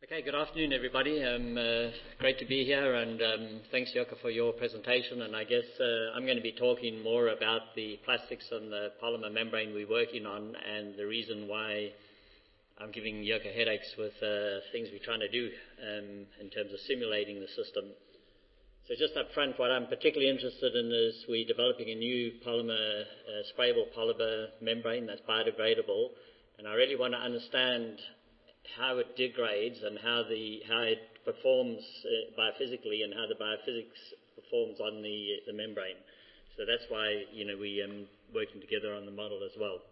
Okay, good afternoon, everybody. Great to be here, and thanks, Yoko, for your presentation. And I guess I'm going to be talking more about the plastics and the polymer membrane we're working on, and the reason why I'm giving Yoko headaches with things we're trying to do in terms of simulating the system. So just up front, what I'm particularly interested in is we're developing a new polymer, sprayable polymer membrane that's biodegradable, and I really want to understand how it degrades and how it performs biophysically, and how the biophysics performs on the membrane. So that's why we working together on the model as well.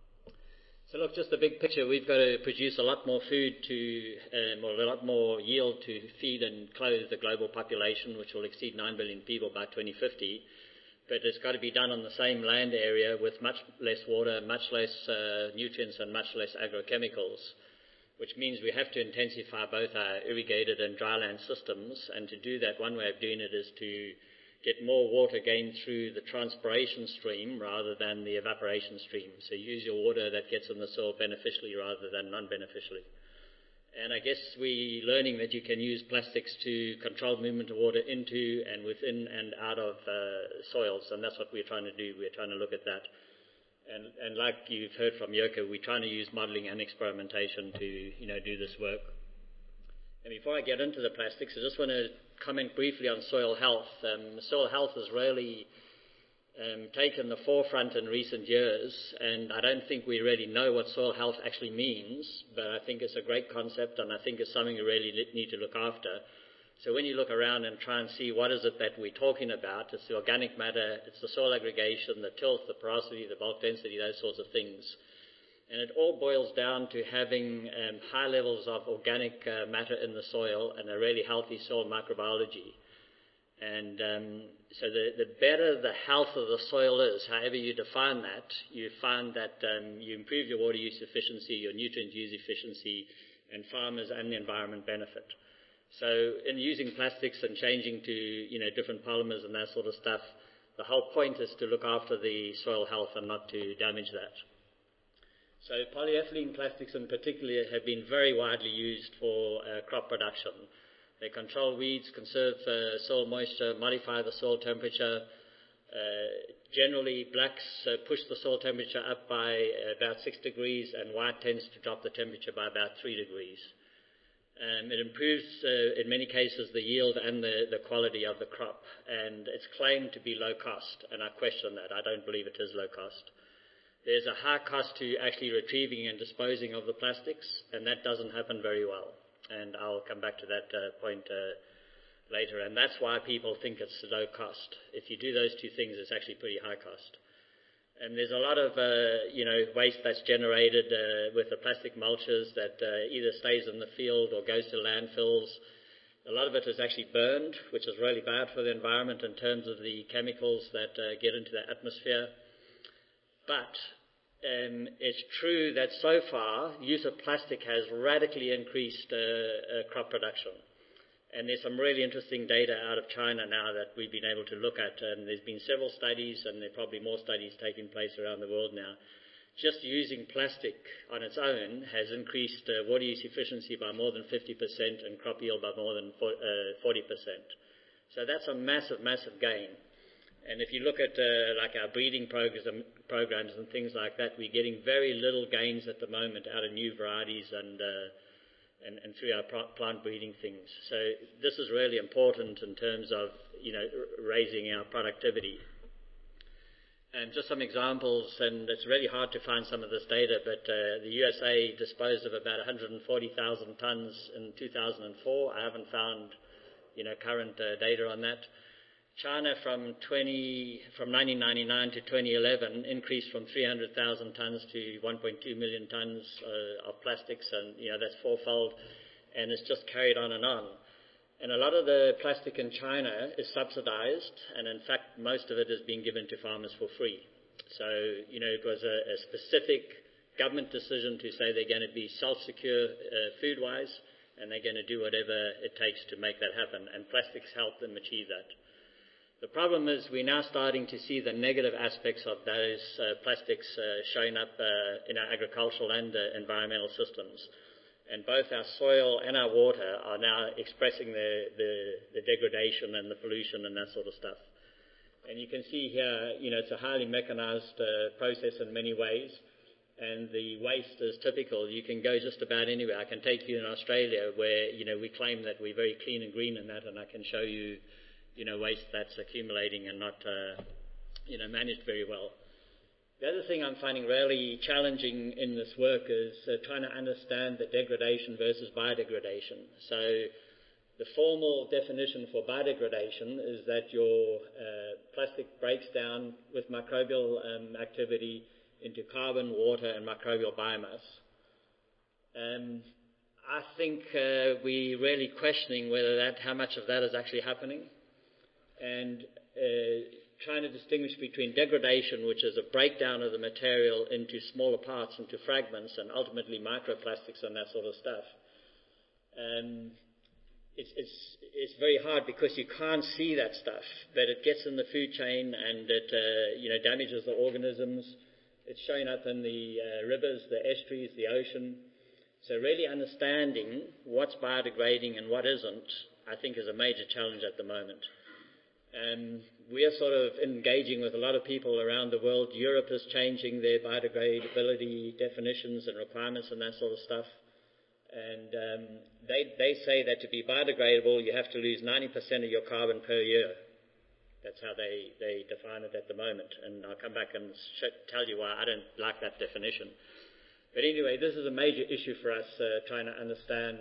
So look, just the big picture. We've got to produce a lot more food or a lot more yield to feed and clothe the global population, which will exceed 9 billion people by 2050. But it's got to be done on the same land area with much less water, much less nutrients, and much less agrochemicals, which means we have to intensify both our irrigated and dryland systems. And to do that, one way of doing it is to get more water gained through the transpiration stream rather than the evaporation stream. So use your water that gets in the soil beneficially rather than non-beneficially. And I guess we're learning that you can use plastics to control movement of water into and within and out of soils, and that's what we're trying to do. We're trying to look at that. And like you've heard from Yoko, we're trying to use modelling and experimentation to do this work. And before I get into the plastics, I just want to comment briefly on soil health. Soil health has really taken the forefront in recent years, and I don't think we really know what soil health actually means, but I think it's a great concept, and I think it's something we really need to look after. So when you look around and try and see what is it that we're talking about, it's the organic matter, it's the soil aggregation, the tilth, the porosity, the bulk density, those sorts of things. And it all boils down to having high levels of organic matter in the soil and a really healthy soil microbiology. And so the better the health of the soil is, however you define that, you find that you improve your water use efficiency, your nutrient use efficiency, and farmers and the environment benefit. So in using plastics and changing to different polymers and that sort of stuff, the whole point is to look after the soil health and not to damage that. So polyethylene plastics in particular have been very widely used for crop production. They control weeds, conserve soil moisture, modify the soil temperature. Generally, blacks push the soil temperature up by about 6 degrees, and white tends to drop the temperature by about 3 degrees. It improves, in many cases, the yield and the quality of the crop, and it's claimed to be low cost, and I question that. I don't believe it is low cost. There's a high cost to actually retrieving and disposing of the plastics, and that doesn't happen very well, and I'll come back to that point later, and that's why people think it's low cost. If you do those two things, it's actually pretty high cost. And there's a lot of waste that's generated with the plastic mulches that either stays in the field or goes to landfills. A lot of it is actually burned, which is really bad for the environment in terms of the chemicals that get into the atmosphere. But it's true that so far, use of plastic has radically increased crop production. And there's some really interesting data out of China now that we've been able to look at. And there's been several studies, and there are probably more studies taking place around the world now. Just using plastic on its own has increased water use efficiency by more than 50% and crop yield by more than 40%. So that's a massive, massive gain. And if you look at like our breeding programs and things like that, we're getting very little gains at the moment out of new varieties and through our plant breeding things. So this is really important in terms of raising our productivity. And just some examples, and it's really hard to find some of this data, but the USA disposed of about 140,000 tons in 2004. I haven't found current data on that. China from 1999 to 2011 increased from 300,000 tons to 1.2 million tons of plastics, and that's fourfold, and it's just carried on. And a lot of the plastic in China is subsidized, and in fact most of it is being given to farmers for free. So it was a specific government decision to say they're going to be self-secure food-wise, and they're going to do whatever it takes to make that happen, and plastics help them achieve that. The problem is we're now starting to see the negative aspects of those plastics showing up in our agricultural and environmental systems. And both our soil and our water are now expressing the degradation and the pollution and that sort of stuff. And you can see here, it's a highly mechanized process in many ways. And the waste is typical. You can go just about anywhere. I can take you in Australia where, we claim that we're very clean and green and that, and I can show you, waste that's accumulating and not, managed very well. The other thing I'm finding really challenging in this work is trying to understand the degradation versus biodegradation. So the formal definition for biodegradation is that your plastic breaks down with microbial activity into carbon, water, and microbial biomass. I think we're really questioning how much of that is actually happening, and trying to distinguish between degradation, which is a breakdown of the material into smaller parts, into fragments, and ultimately microplastics and that sort of stuff. It's very hard because you can't see that stuff, but it gets in the food chain and it damages the organisms. It's showing up in the rivers, the estuaries, the ocean. So really understanding what's biodegrading and what isn't, I think, is a major challenge at the moment. We are sort of engaging with a lot of people around the world. Europe is changing their biodegradability definitions and requirements and that sort of stuff. And they say that to be biodegradable, you have to lose 90% of your carbon per year. That's how they define it at the moment. And I'll come back and tell you why I don't like that definition. But anyway, this is a major issue for us, trying to understand,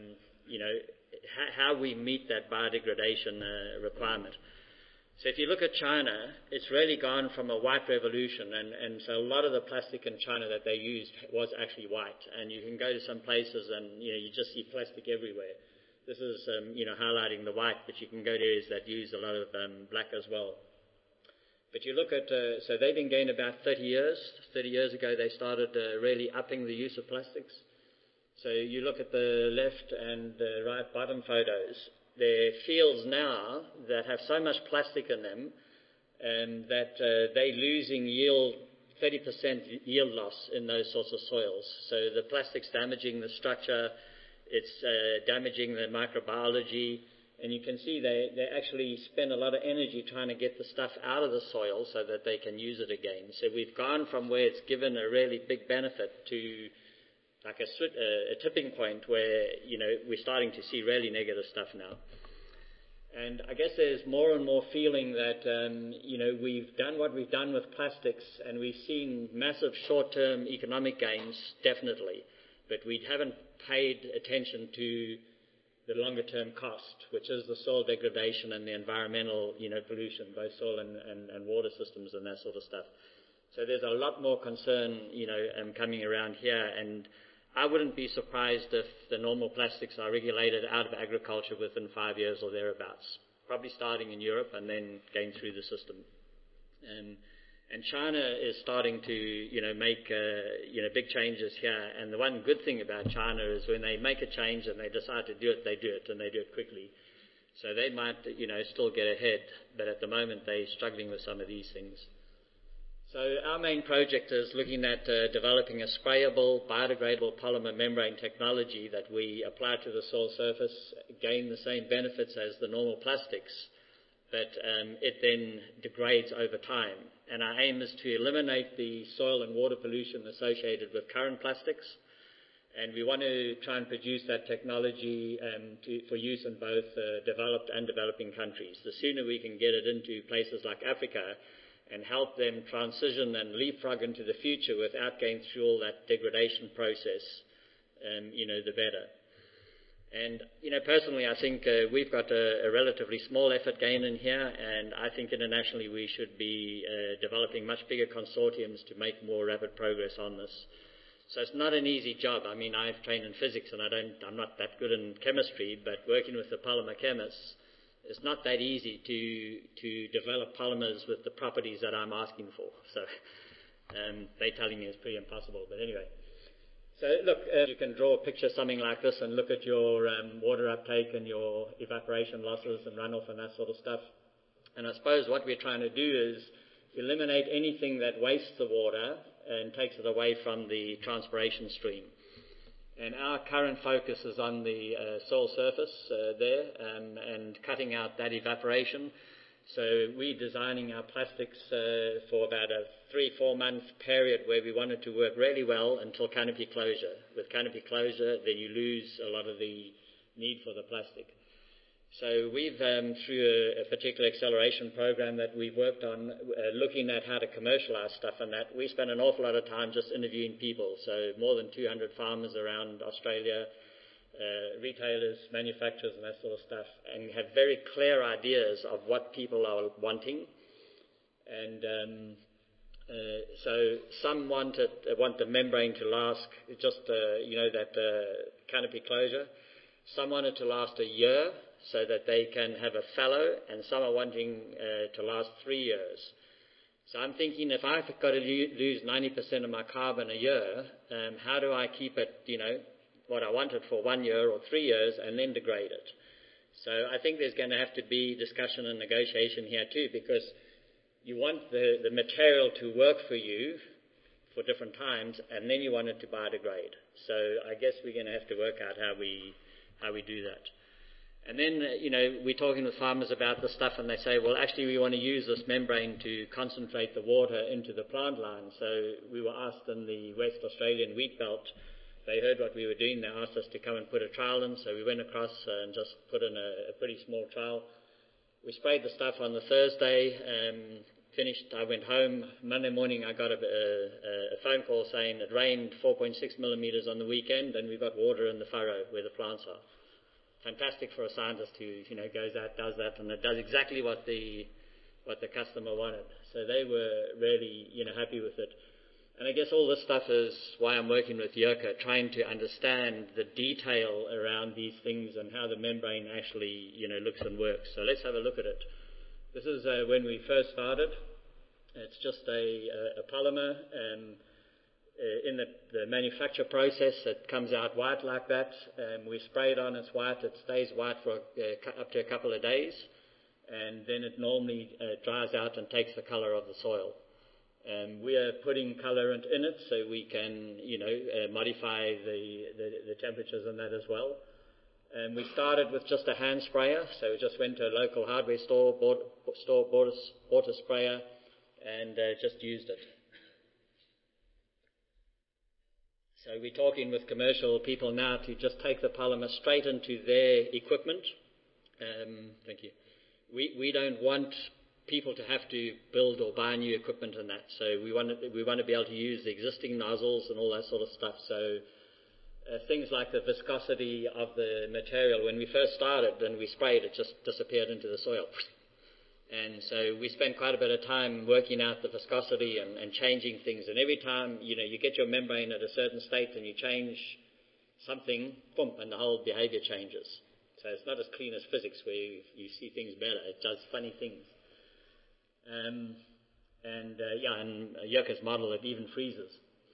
how we meet that biodegradation requirement. So if you look at China, it's really gone from a white revolution, and so a lot of the plastic in China that they used was actually white. And you can go to some places and, you just see plastic everywhere. This is, highlighting the white, but you can go to areas that use a lot of black as well. But you look at, so they've been going about 30 years. 30 years ago, they started really upping the use of plastics. So you look at the left and the right bottom photos. There are fields now that have so much plastic in them that they're losing yield, 30% yield loss in those sorts of soils. So the plastic's damaging the structure, it's damaging the microbiology, and you can see they actually spend a lot of energy trying to get the stuff out of the soil so that they can use it again. So we've gone from where it's given a really big benefit to like a tipping point where, we're starting to see really negative stuff now. And I guess there's more and more feeling that, we've done what we've done with plastics, and we've seen massive short-term economic gains, definitely, but we haven't paid attention to the longer-term cost, which is the soil degradation and the environmental, pollution, both soil and water systems and that sort of stuff. So there's a lot more concern, coming around here, and I wouldn't be surprised if the normal plastics are regulated out of agriculture within 5 years or thereabouts, probably starting in Europe and then going through the system. And China is starting to, make, big changes here. And the one good thing about China is when they make a change and they decide to do it, they do it, and they do it quickly. So they might, still get ahead, but at the moment they're struggling with some of these things. So our main project is looking at developing a sprayable, biodegradable polymer membrane technology that we apply to the soil surface, gain the same benefits as the normal plastics, but it then degrades over time. And our aim is to eliminate the soil and water pollution associated with current plastics, and we want to try and produce that technology for use in both developed and developing countries. The sooner we can get it into places like Africa and help them transition and leapfrog into the future without going through all that degradation process, the better. And, personally, I think we've got a relatively small effort going in here, and I think internationally we should be developing much bigger consortiums to make more rapid progress on this. So it's not an easy job. I mean, I've trained in physics and I'm not that good in chemistry, but working with the polymer chemists, it's not that easy to develop polymers with the properties that I'm asking for. So they're telling me it's pretty impossible. But anyway, so look, you can draw a picture something like this and look at your water uptake and your evaporation losses and runoff and that sort of stuff. And I suppose what we're trying to do is eliminate anything that wastes the water and takes it away from the transpiration stream. And our current focus is on the soil surface there and cutting out that evaporation. So we're designing our plastics for about a 3-4 month period where we want it to work really well until canopy closure. With canopy closure, then you lose a lot of the need for the plastic. So we've, through a particular acceleration program that we've worked on, looking at how to commercialize stuff and that, we spend an awful lot of time just interviewing people. So more than 200 farmers around Australia, retailers, manufacturers and that sort of stuff, and have very clear ideas of what people are wanting. And so some want the membrane to last just, that canopy closure. Some want it to last a year so that they can have a fallow, and some are wanting to last 3 years. So I'm thinking, if I've got to lose 90% of my carbon a year, how do I keep it, what I wanted for 1 year or 3 years and then degrade it? So I think there's going to have to be discussion and negotiation here too, because you want the material to work for you for different times, and then you want it to biodegrade. So I guess we're going to have to work out how we do that. And then, we're talking with farmers about the stuff, and they say, well, actually, we want to use this membrane to concentrate the water into the plant line. So we were asked in the West Australian wheat belt, they heard what we were doing, they asked us to come and put a trial in, so we went across and just put in a pretty small trial. We sprayed the stuff on the Thursday, finished, I went home. Monday morning I got a phone call saying it rained 4.6 millimetres on the weekend, and we've got water in the furrow where the plants are. Fantastic for a scientist who goes out, does that, and it does exactly what the customer wanted. So they were really happy with it. And I guess all this stuff is why I'm working with Jirka, trying to understand the detail around these things and how the membrane actually looks and works. So let's have a look at it. This is when we first started. It's just a polymer. In the manufacture process, it comes out white like that. We spray it on, it's white. It stays white for up to a couple of days, and then it normally dries out and takes the colour of the soil. We are putting colorant in it so we can, modify the temperatures in that as well. And we started with just a hand sprayer, so we just went to a local hardware store, bought a sprayer, and just used it. So we're talking with commercial people now to just take the polymer straight into their equipment. Thank you. We don't want people to have to build or buy new equipment in that. So we want to be able to use the existing nozzles and all that sort of stuff. So things like the viscosity of the material, when we first started and we sprayed, it just disappeared into the soil. And so we spent quite a bit of time working out the viscosity and changing things. And every time, you get your membrane at a certain state and you change something, boom, and the whole behavior changes. So it's not as clean as physics where you see things better. It does funny things. And Jirka's model, it even freezes.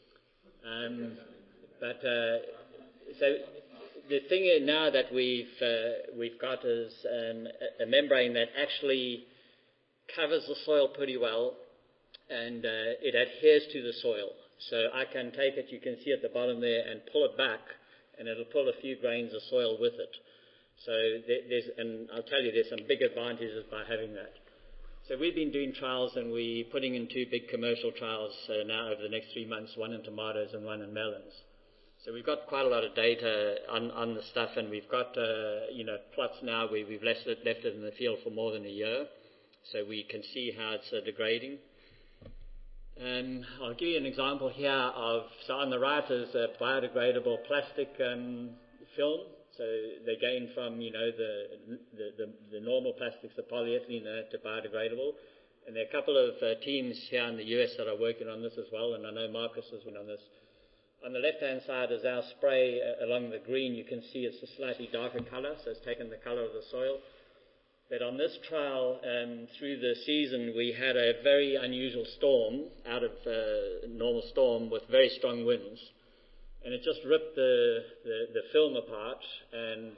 So the thing now that we've got is a membrane that actually covers the soil pretty well, and it adheres to the soil. So I can take it, you can see at the bottom there, and pull it back, and it'll pull a few grains of soil with it. So and I'll tell you, there's some big advantages by having that. So we've been doing trials, and we're putting in 2 big commercial trials now over the next 3 months, one in tomatoes and one in melons. So we've got quite a lot of data on the stuff, and we've got plots now where we've left it in the field for more than a year, so we can see how it's degrading. And I'll give you an example here so on the right is a biodegradable plastic film. So they gain from the normal plastics, the polyethylene, to biodegradable. And there are a couple of teams here in the US that are working on this as well, and I know Marcus has been on this. On the left-hand side is our spray along the green. You can see it's a slightly darker colour, so it's taken the colour of the soil. But on this trial, through the season, we had a very unusual storm, out of normal storm, with very strong winds. And it just ripped the film apart, and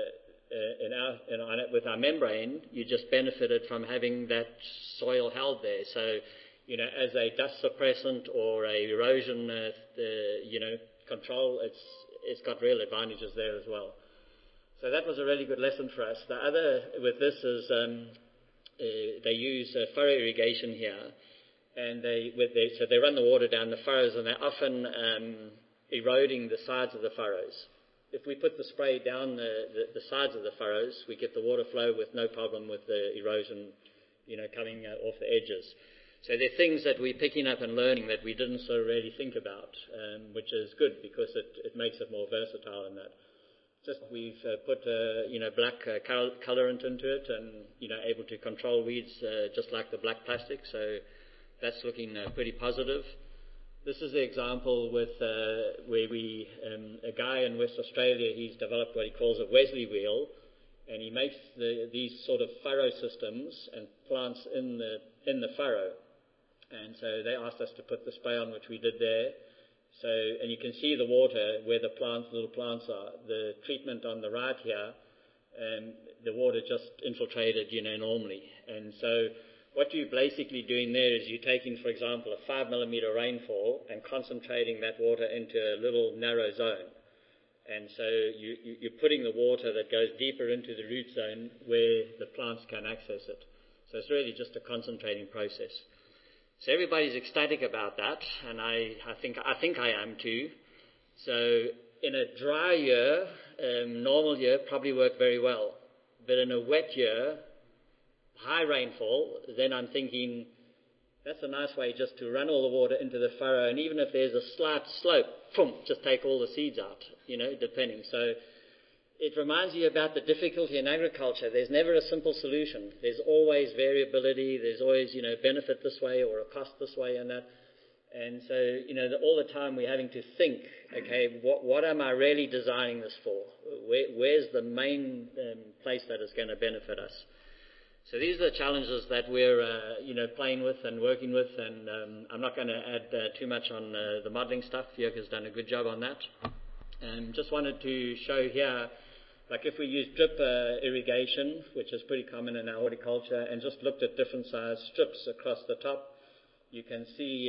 with our membrane, you just benefited from having that soil held there. So, as a dust suppressant or a erosion, control, it's got real advantages there as well. So that was a really good lesson for us. The other with this is they use furrow irrigation here, and so they run the water down the furrows, and they're often eroding the sides of the furrows. If we put the spray down the sides of the furrows, we get the water flow with no problem with the erosion, coming off the edges. So there are things that we're picking up and learning that we didn't so really think about, which is good because it makes it more versatile in that. Just we've put black colorant into it, and able to control weeds just like the black plastic. So that's looking pretty positive. This is the example with where a guy in West Australia, he's developed what he calls a Wesley wheel, and he makes these sort of furrow systems and plants in the furrow. And so they asked us to put the spray on, which we did there. So, and you can see the water where the little plants are. The treatment on the right here, the water just infiltrated, normally. And so what you're basically doing there is you're taking, for example, a 5 millimeter rainfall and concentrating that water into a little narrow zone. And so you're putting the water that goes deeper into the root zone where the plants can access it. So it's really just a concentrating process. So everybody's ecstatic about that, and I think I am too. So in a dry year, normal year probably work very well. But in a wet year, high rainfall, then I'm thinking that's a nice way just to run all the water into the furrow, and even if there's a slight slope, just take all the seeds out, depending. So it reminds you about the difficulty in agriculture. There's never a simple solution. There's always variability. There's always, benefit this way or a cost this way and that. And so, all the time we're having to think, okay, what am I really designing this for? Where's the main place that is going to benefit us? So these are the challenges that we're, playing with and working with. And I'm not going to add too much on the modelling stuff. Jörg's done a good job on that. And just wanted to show here, like if we use drip irrigation, which is pretty common in our horticulture, and just looked at different size strips across the top, you can see,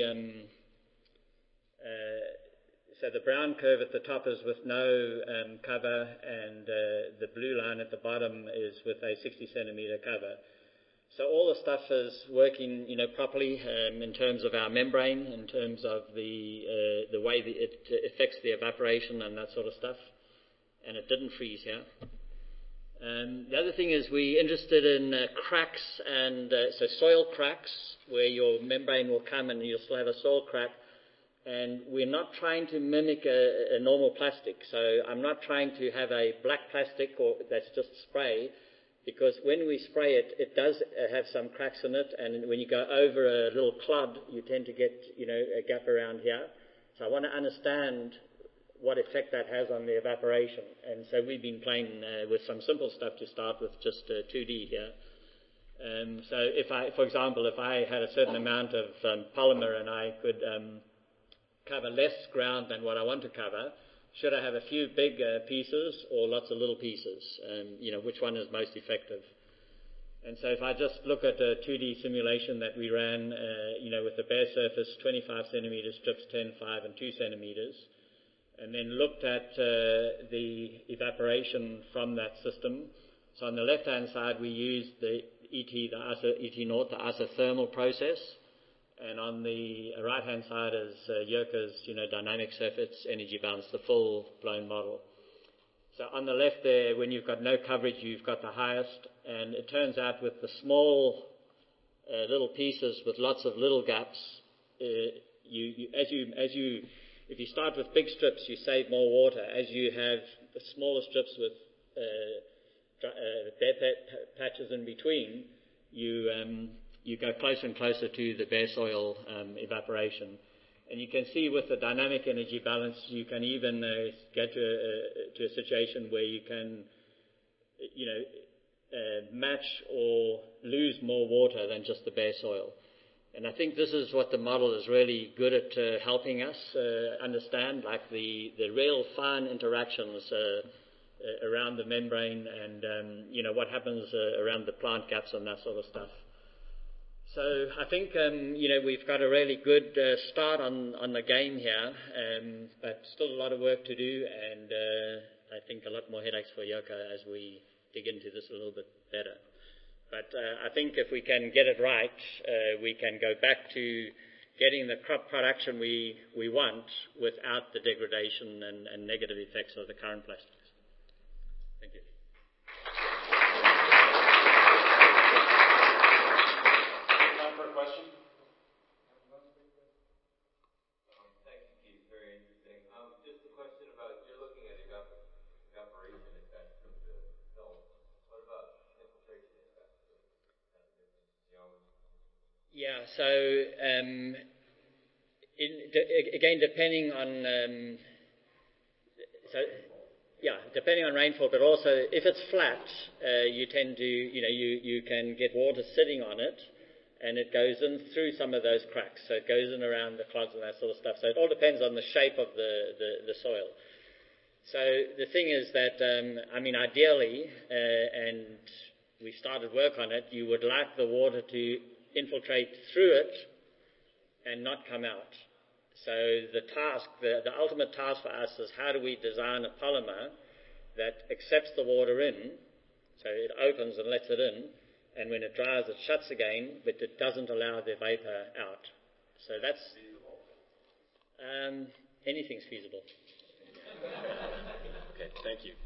so the brown curve at the top is with no cover, and the blue line at the bottom is with a 60 centimeter cover. So all the stuff is working, properly in terms of our membrane, in terms of the way that it affects the evaporation and that sort of stuff. And it didn't freeze here. The other thing is we're interested in cracks and so soil cracks where your membrane will come and you'll still have a soil crack. And we're not trying to mimic a normal plastic. So I'm not trying to have a black plastic that's just spray, because when we spray it, it does have some cracks in it. And when you go over a little clod, you tend to get, a gap around here. So I want to understand what effect that has on the evaporation. And so we've been playing with some simple stuff to start with, just 2D here. So for example, if I had a certain amount of polymer and I could cover less ground than what I want to cover, should I have a few big pieces or lots of little pieces? Which one is most effective? And so if I just look at a 2D simulation that we ran, with the bare surface, 25 centimeter strips, 10, 5, and 2 centimeters, and then looked at the evaporation from that system. So on the left-hand side, we used the ET0, the isothermal process, and on the right-hand side is Jörg's, dynamic surface energy balance, the full-blown model. So on the left there, when you've got no coverage, you've got the highest, and it turns out with the small little pieces with lots of little gaps, if you start with big strips, you save more water. As you have smaller strips with bare patches in between, you go closer and closer to the bare soil evaporation. And you can see with the dynamic energy balance, you can even get to a situation where you can, match or lose more water than just the bare soil. And I think this is what the model is really good at helping us understand, like the real fine interactions around the membrane and, what happens around the plant gaps and that sort of stuff. So I think we've got a really good start on the game here, but still a lot of work to do, and I think a lot more headaches for Joka as we dig into this a little bit better. But I think if we can get it right, we can go back to getting the crop production we want without the degradation and negative effects of the current plastics. Thank you. Time for a question? Thank you, Keith. Very interesting. Just a question about, you're looking at evaporation effects of the film. What about infiltration effects? Kind of different geometry. Yeah, so again, depending on rainfall, but also if it's flat, you tend to, you can get water sitting on it, and it goes in through some of those cracks. So it goes in around the clods and that sort of stuff. So it all depends on the shape of the soil. So the thing is that, ideally, and we started work on it, you would like the water to infiltrate through it and not come out. So the task, the ultimate task for us is how do we design a polymer that accepts the water in, so it opens and lets it in, and when it dries it shuts again, but it doesn't allow the vapor out. So that's feasible. Anything's feasible. Okay, thank you.